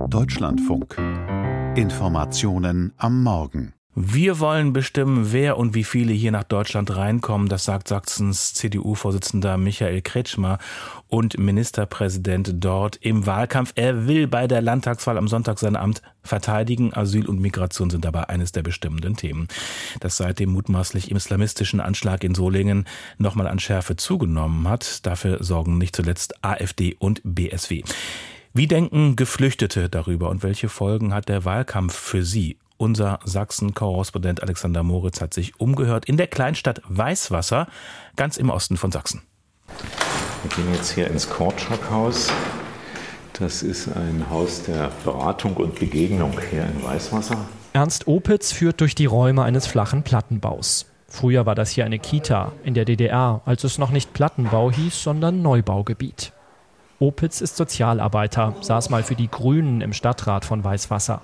Deutschlandfunk. Informationen am Morgen. Wir wollen bestimmen, wer und wie viele hier nach Deutschland reinkommen. Das sagt Sachsens CDU-Vorsitzender Michael Kretschmer und Ministerpräsident dort im Wahlkampf. Er will bei der Landtagswahl am Sonntag sein Amt verteidigen. Asyl und Migration sind dabei eines der bestimmenden Themen, das seit dem mutmaßlich islamistischen Anschlag in Solingen nochmal an Schärfe zugenommen hat. Dafür sorgen nicht zuletzt AfD und BSW. Wie denken Geflüchtete darüber und welche Folgen hat der Wahlkampf für sie? Unser Sachsen-Korrespondent Alexander Moritz hat sich umgehört in der Kleinstadt Weißwasser, ganz im Osten von Sachsen. Wir gehen jetzt hier ins Kortschak-Haus. Das ist ein Haus der Beratung und Begegnung hier in Weißwasser. Ernst Opitz führt durch die Räume eines flachen Plattenbaus. Früher war das hier eine Kita in der DDR, als es noch nicht Plattenbau hieß, sondern Neubaugebiet. Opitz ist Sozialarbeiter, saß mal für die Grünen im Stadtrat von Weißwasser.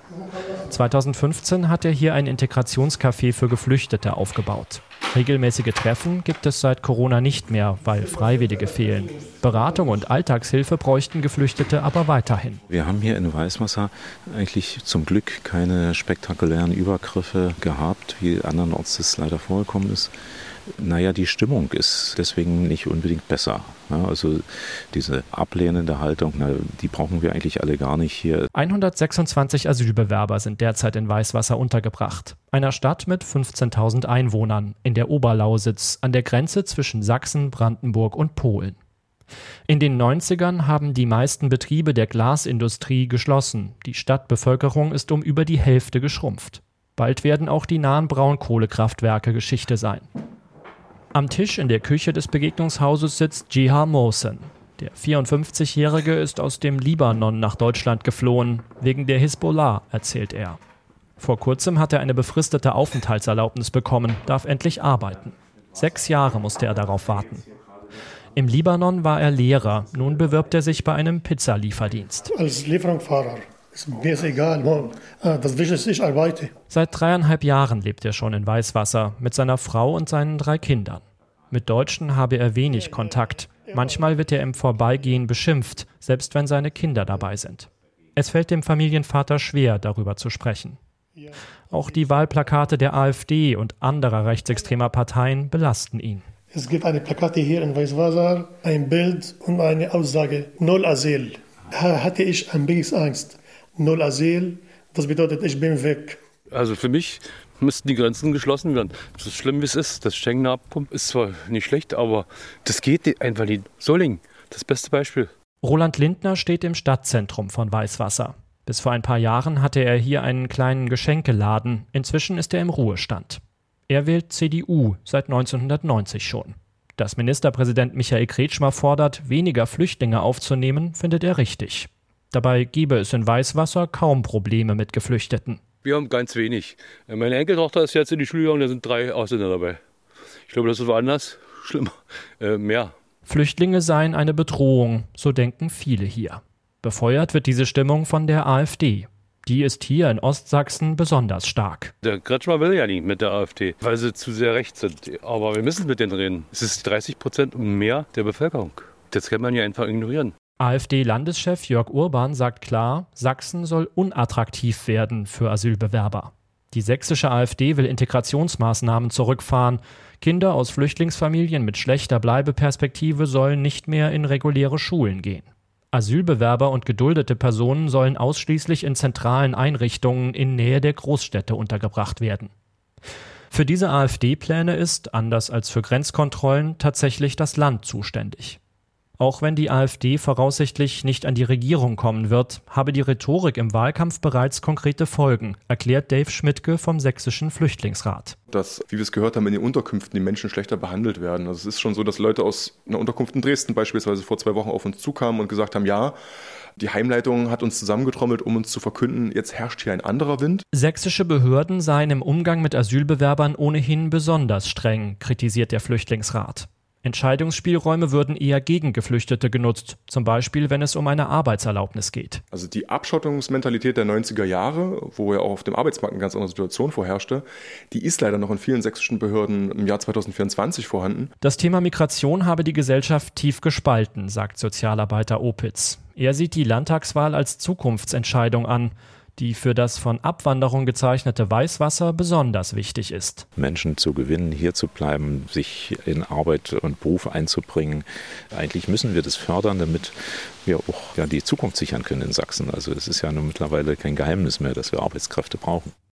2015 hat er hier ein Integrationscafé für Geflüchtete aufgebaut. Regelmäßige Treffen gibt es seit Corona nicht mehr, weil Freiwillige fehlen. Beratung und Alltagshilfe bräuchten Geflüchtete aber weiterhin. Wir haben hier in Weißwasser eigentlich zum Glück keine spektakulären Übergriffe gehabt, wie andernorts das leider vorgekommen ist. Naja, die Stimmung ist deswegen nicht unbedingt besser. Ja, also diese ablehnende Haltung, die brauchen wir eigentlich alle gar nicht hier. 126 Asylbewerber sind derzeit in Weißwasser untergebracht. Einer Stadt mit 15.000 Einwohnern in der Oberlausitz an der Grenze zwischen Sachsen, Brandenburg und Polen. In den 90ern haben die meisten Betriebe der Glasindustrie geschlossen. Die Stadtbevölkerung ist um über die Hälfte geschrumpft. Bald werden auch die nahen Braunkohlekraftwerke Geschichte sein. Am Tisch in der Küche des Begegnungshauses sitzt Jiha Mohsen. Der 54-Jährige ist aus dem Libanon nach Deutschland geflohen, wegen der Hisbollah, erzählt er. Vor kurzem hat er eine befristete Aufenthaltserlaubnis bekommen, darf endlich arbeiten. 6 Jahre musste er darauf warten. Im Libanon war er Lehrer, nun bewirbt er sich bei einem Pizzalieferdienst. Als Lieferungsfahrer. Mir ist egal, das Wichtigste ist, ich arbeite. Seit 3,5 Jahren lebt er schon in Weißwasser mit seiner Frau und seinen 3 Kindern. Mit Deutschen habe er wenig Kontakt. Manchmal wird er im Vorbeigehen beschimpft, selbst wenn seine Kinder dabei sind. Es fällt dem Familienvater schwer, darüber zu sprechen. Auch die Wahlplakate der AfD und anderer rechtsextremer Parteien belasten ihn. Es gibt eine Plakate hier in Weißwasser, ein Bild und eine Aussage, Null Asyl. Da hatte ich ein bisschen Angst. Null Asyl, das bedeutet, ich bin weg. Also für mich müssten die Grenzen geschlossen werden. So schlimm wie es ist, das Schengener Abkommen ist zwar nicht schlecht, aber das geht einfach nicht. Solingen, das beste Beispiel. Roland Lindner steht im Stadtzentrum von Weißwasser. Bis vor ein paar Jahren hatte er hier einen kleinen Geschenkeladen. Inzwischen ist er im Ruhestand. Er wählt CDU seit 1990 schon. Dass Ministerpräsident Michael Kretschmer fordert, weniger Flüchtlinge aufzunehmen, findet er richtig. Dabei gebe es in Weißwasser kaum Probleme mit Geflüchteten. Wir haben ganz wenig. Meine Enkeltochter ist jetzt in die Schule gegangen, da sind 3 Ausländer dabei. Ich glaube, das ist woanders schlimmer, mehr. Flüchtlinge seien eine Bedrohung, so denken viele hier. Befeuert wird diese Stimmung von der AfD. Die ist hier in Ostsachsen besonders stark. Der Kretschmer will ja nicht mit der AfD, weil sie zu sehr rechts sind. Aber wir müssen mit denen reden. Es ist 30% und mehr der Bevölkerung. Das kann man ja einfach ignorieren. AfD-Landeschef Jörg Urban sagt klar, Sachsen soll unattraktiv werden für Asylbewerber. Die sächsische AfD will Integrationsmaßnahmen zurückfahren. Kinder aus Flüchtlingsfamilien mit schlechter Bleibeperspektive sollen nicht mehr in reguläre Schulen gehen. Asylbewerber und geduldete Personen sollen ausschließlich in zentralen Einrichtungen in Nähe der Großstädte untergebracht werden. Für diese AfD-Pläne ist, anders als für Grenzkontrollen, tatsächlich das Land zuständig. Auch wenn die AfD voraussichtlich nicht an die Regierung kommen wird, habe die Rhetorik im Wahlkampf bereits konkrete Folgen, erklärt Dave Schmidtke vom Sächsischen Flüchtlingsrat. Dass, wie wir es gehört haben, in den Unterkünften die Menschen schlechter behandelt werden. Also es ist schon so, dass Leute aus einer Unterkunft in Dresden beispielsweise vor 2 Wochen auf uns zukamen und gesagt haben, ja, die Heimleitung hat uns zusammengetrommelt, um uns zu verkünden, jetzt herrscht hier ein anderer Wind. Sächsische Behörden seien im Umgang mit Asylbewerbern ohnehin besonders streng, kritisiert der Flüchtlingsrat. Entscheidungsspielräume würden eher gegen Geflüchtete genutzt, zum Beispiel wenn es um eine Arbeitserlaubnis geht. Also die Abschottungsmentalität der 90er Jahre, wo ja auch auf dem Arbeitsmarkt eine ganz andere Situation vorherrschte, die ist leider noch in vielen sächsischen Behörden im Jahr 2024 vorhanden. Das Thema Migration habe die Gesellschaft tief gespalten, sagt Sozialarbeiter Opitz. Er sieht die Landtagswahl als Zukunftsentscheidung an, die für das von Abwanderung gezeichnete Weißwasser besonders wichtig ist. Menschen zu gewinnen, hier zu bleiben, sich in Arbeit und Beruf einzubringen. Eigentlich müssen wir das fördern, damit wir auch die Zukunft sichern können in Sachsen. Also es ist ja nun mittlerweile kein Geheimnis mehr, dass wir Arbeitskräfte brauchen.